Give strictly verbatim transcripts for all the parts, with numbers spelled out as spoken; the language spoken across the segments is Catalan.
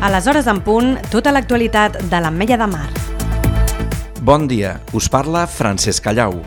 A les hores en punt, tota l'actualitat de l'Ametlla de Mar. Bon dia, us parla Francesc Callau.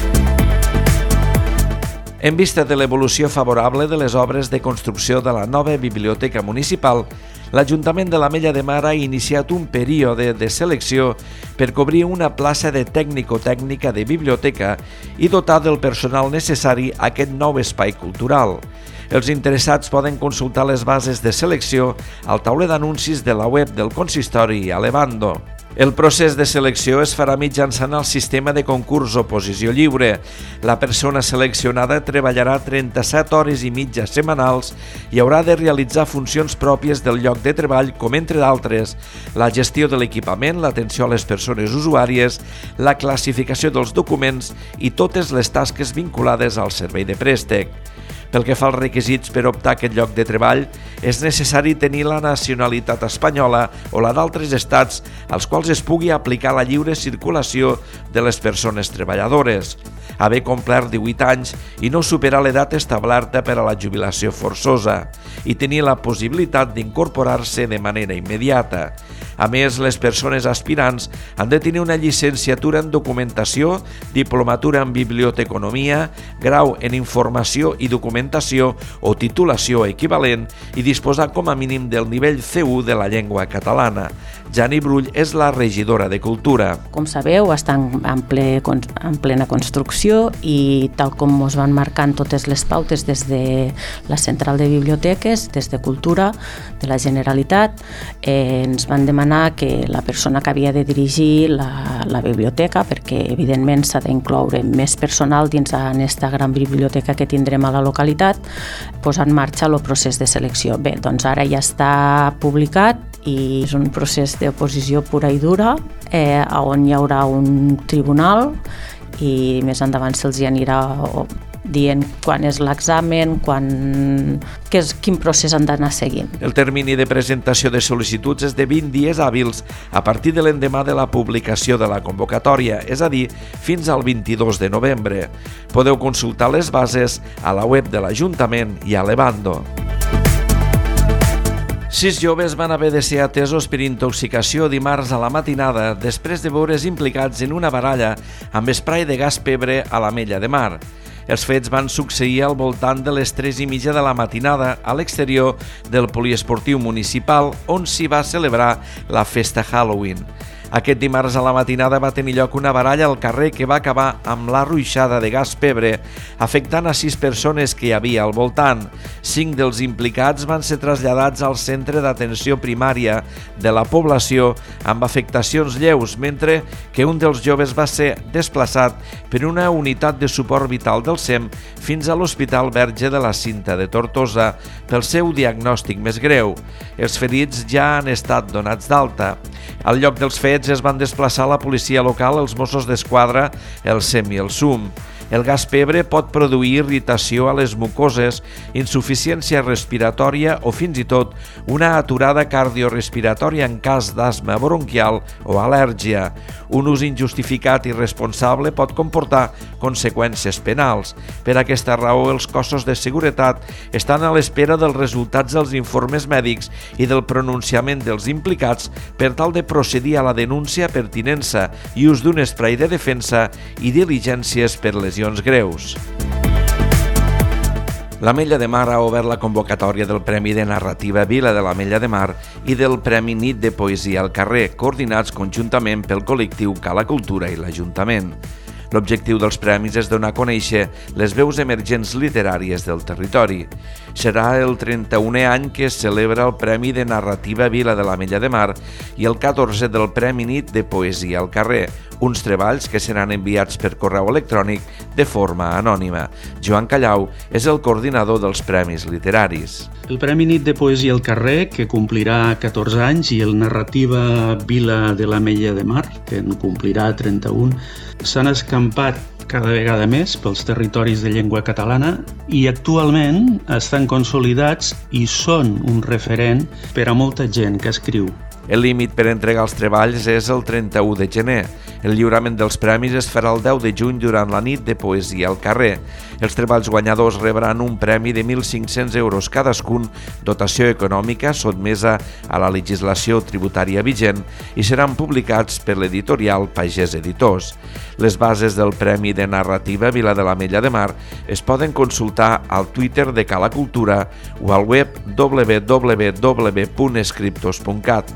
En vista de l'evolució favorable de les obres de construcció de la nova biblioteca municipal, l'Ajuntament de l'Ametlla de Mar ha iniciat un període de selecció per cobrir una plaça de tècnico-tècnica de biblioteca i dotar del personal necessari a aquest nou espai cultural. Els interessats poden consultar les bases de selecció al tauler d'anuncis de la web del consistori a Levando. El procés de selecció es farà mitjançant el sistema de concurs oposició lliure. La persona seleccionada treballarà trenta-set hores i mitja setmanals i haurà de realitzar funcions pròpies del lloc de treball, com entre d'altres la gestió de l'equipament, l'atenció a les persones usuàries, la classificació dels documents i totes les tasques vinculades al servei de préstec. Pel que fa als requisits per optar a aquest lloc de treball, és necessari tenir la nacionalitat espanyola o la d'altres estats als quals es pugui aplicar la lliure circulació de les persones treballadores, haver complert divuit anys i no superar l'edat establerta per a la jubilació forçosa i tenir la possibilitat d'incorporar-se de manera immediata. A més, les persones aspirants han de tenir una llicenciatura en documentació, diplomatura en biblioteconomia, grau en informació i documentació o titulació equivalent i disposar com a mínim del nivell C u de la llengua catalana. Jani Brull és la regidora de Cultura. Com sabeu, estan en, ple, en plena construcció i tal com ens van marcant totes les pautes des de la central de biblioteques, des de Cultura, de la Generalitat, eh, ens van demanar que la persona que havia de dirigir la, la biblioteca, perquè evidentment s'ha d'incloure més personal dins d'aquesta gran biblioteca que tindrem a la localitat, posar en marxa el procés de selecció. Bé, doncs ara ja està publicat i és un procés d'oposició pura i dura, eh, on hi haurà un tribunal i més endavant se'ls hi anirà dient quan és l'examen, quan, que és, quin procés han d'anar seguint. El termini de presentació de sol·licituds és de vint dies hàbils a partir de l'endemà de la publicació de la convocatòria, és a dir, fins al vint-i-dos de novembre. Podeu consultar les bases a la web de l'Ajuntament i a Levando. Sis joves van haver de ser atesos per intoxicació dimarts a la matinada després de veure's implicats en una baralla amb esprai de gas pebre a l'Ametlla de Mar. Els fets van succeir al voltant de les tres i mitja de la matinada a l'exterior del poliesportiu municipal on s'hi va celebrar la festa Halloween. Aquest dimarts a la matinada va tenir lloc una baralla al carrer que va acabar amb la ruixada de gas pebre, afectant a sis persones que hi havia al voltant. Cinc dels implicats van ser traslladats al centre d'atenció primària de la població amb afectacions lleus, mentre que un dels joves va ser desplaçat per una unitat de suport vital del S E M fins a l'Hospital Verge de la Cinta de Tortosa pel seu diagnòstic més greu. Els ferits ja han estat donats d'alta. Al lloc dels fets es van desplaçar la policia local, els Mossos d'Esquadra, el S E M i el S U M. El gas pebre pot produir irritació a les mucoses, insuficiència respiratòria o fins i tot una aturada cardiorespiratòria en cas d'asma bronquial o al·lèrgia. Un ús injustificat i irresponsable pot comportar conseqüències penals. Per aquesta raó, els cossos de seguretat estan a l'espera dels resultats dels informes mèdics i del pronunciament dels implicats per tal de procedir a la denúncia, pertinença i ús d'un esprai de defensa i diligències per les greus. L'Ametlla de Mar ha obert la convocatòria del Premi de Narrativa Vila de l'Ametlla de Mar i del Premi Nit de Poesia al Carrer, coordinats conjuntament pel col·lectiu Cala Cultura i l'Ajuntament. L'objectiu dels premis és donar a conèixer les veus emergents literàries del territori. Serà el trenta-unè any que es celebra el Premi de Narrativa Vila de l'Ametlla de Mar i el catorzè del Premi Nit de Poesia al Carrer, uns treballs que seran enviats per correu electrònic de forma anònima. Joan Callau és el coordinador dels premis literaris. El Premi Nit de Poesia al Carrer, que complirà catorze anys, i el Narrativa Vila de l'Ametlla de Mar, que en complirà trenta-un, s'han escampat cada vegada més pels territoris de llengua catalana i actualment estan consolidats i són un referent per a molta gent que escriu El límit per entregar els treballs és el trenta-u de gener. El lliurament dels premis es farà el deu de juny durant la nit de poesia al carrer. Els treballs guanyadors rebran un premi de mil cinc-cents euros cadascun, dotació econòmica sotmesa a la legislació tributària vigent i seran publicats per l'editorial Pagès Editors. Les bases del Premi de Narrativa Vila de l'Ametlla de Mar es poden consultar al Twitter de Cala Cultura o al web w w w punt escriptos punt cat.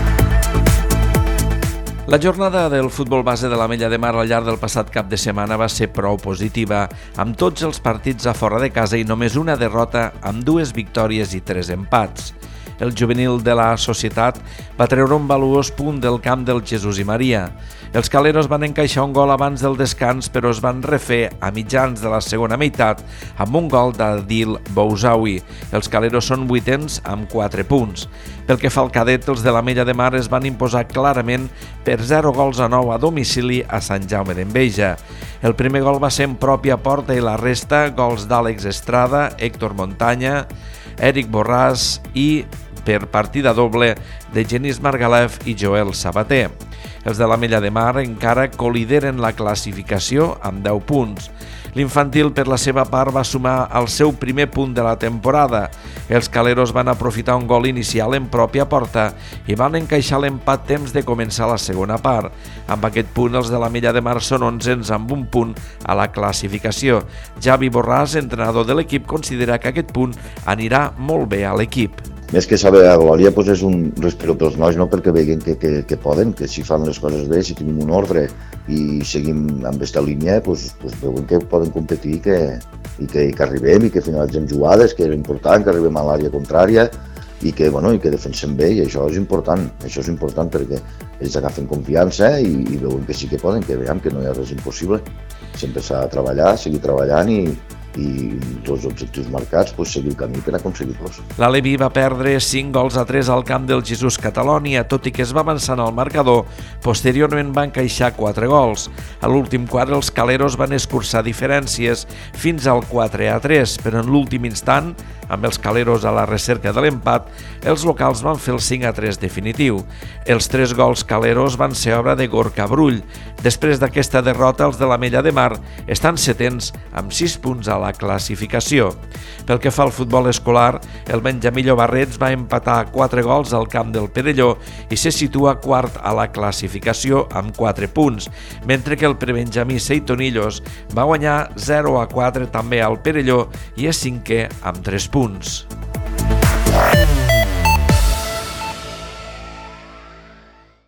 La jornada del futbol base de l'Ametlla de Mar al llarg del passat cap de setmana va ser prou positiva, amb tots els partits a fora de casa i només una derrota amb dues victòries i tres empats. El juvenil de la Societat va treure un valuós punt del camp del Jesús i Maria. Els caleros van encaixar un gol abans del descans, però es van refer a mitjans de la segona meitat amb un gol d'Adil Bouzaoui. Els caleros són vuitens amb quatre punts. Pel que fa al cadet, els de l'Ametlla de Mar es van imposar clarament per zero gols a nou a domicili a Sant Jaume d'Enveja. El primer gol va ser en pròpia porta i la resta, gols d'Àlex Estrada, Héctor Montaña, Eric Borràs i, per partida doble, de Genís Margalef i Joel Sabater. Els de l'Ametlla de Mar encara colideren la classificació amb deu punts. L'infantil, per la seva part, va sumar el seu primer punt de la temporada. Els caleros van aprofitar un gol inicial en pròpia porta i van encaixar l'empat temps de començar la segona part. Amb aquest punt, els de l'Ametlla de Mar són onzens amb un punt a la classificació. Javi Borràs, entrenador de l'equip, considera que aquest punt anirà molt bé a l'equip. Més que saber a glòria, doncs és un respiro pels nois, no? Perquè veuen que, que, que poden, que si fan les coses bé, si tenim un ordre i seguim amb aquesta línia, doncs, doncs veuen que poden competir que, i que, que arribem i que finalitzem jugades, que era important, que arribem a l'àrea contrària i que, bueno, i que defensem bé, i això és important, això és important perquè ells agafen confiança i, i veuen que sí que poden, que veiem que no hi ha res impossible. Sempre s'ha de treballar, seguir treballant i i tots els objectius marcats, doncs, seguir el camí per aconseguir-los. L'Aleví va perdre cinc gols a tres al camp del Jesús Catalònia, tot i que es va avançar al marcador, posteriorment va encaixar quatre gols. A l'últim quart els caleros van escurçar diferències fins al quatre a tres, però en l'últim instant, amb els caleros a la recerca de l'empat, els locals van fer el cinc a tres definitiu. Els tres gols caleros van ser obra de Gorka Brull. Després d'aquesta derrota, els de l'Ametlla de Mar estan setens amb sis punts a la classificació. Pel que fa al futbol escolar, el Benjamí Llobarrets va empatar quatre gols al camp del Perelló i se situa quart a la classificació amb quatre punts, mentre que el prebenjamí Seitonillos va guanyar zero a quatre també al Perelló i és cinquè amb tres punts.